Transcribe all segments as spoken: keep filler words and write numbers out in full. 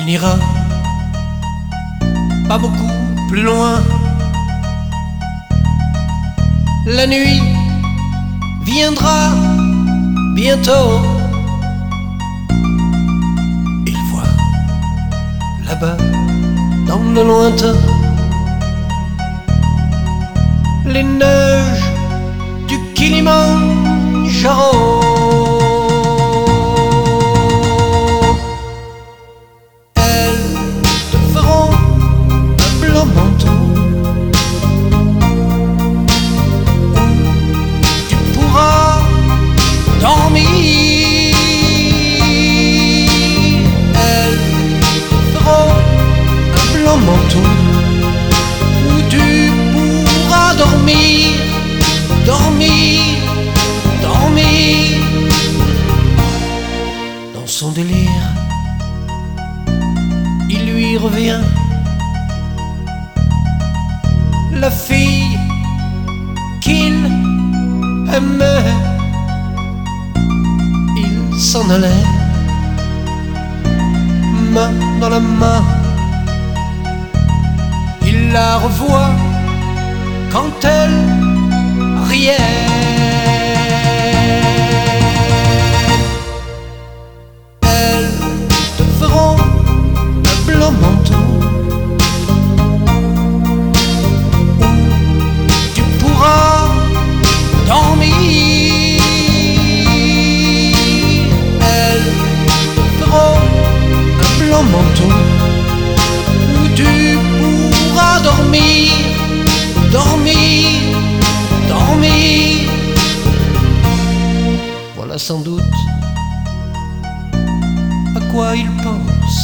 n'ira pas beaucoup plus loin. La nuit viendra bientôt. Il voit là-bas dans le lointain les neiges du Kilimandjaro. Elles te feront un blanc manteau où tu pourras dormir. Elles te feront un blanc manteau où tu pourras dormir, dormir, dormir. Dans son délire, il lui revient la fille qu'il aimait. Il s'en allait, main dans la main. Il la revoit quand elle riait. Elles te feront un blanc manteau où tu pourras dormir. Elles te feront un blanc manteau où tu pourras dormir, dormir, dormir. Voilà sans doute à quoi il pense.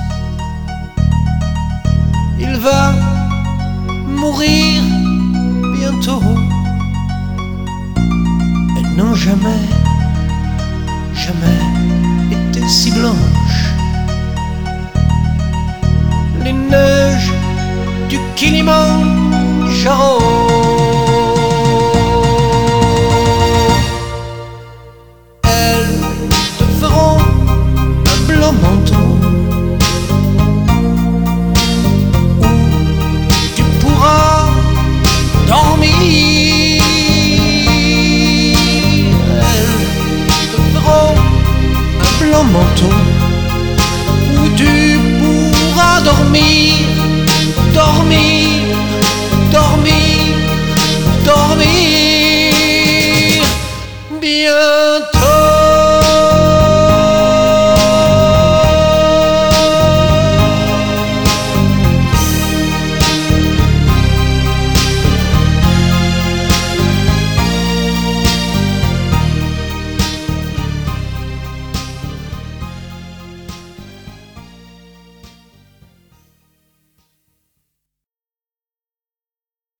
Il va mourir bientôt. Elles n'ont jamais, jamais été si blanches. Les neiges du Kilimandjaro. Elles te feront un blanc manteau où tu pourras dormir. Elles te feront un blanc manteau où tu pourras dormir, dormir, dormir, dormir bientôt.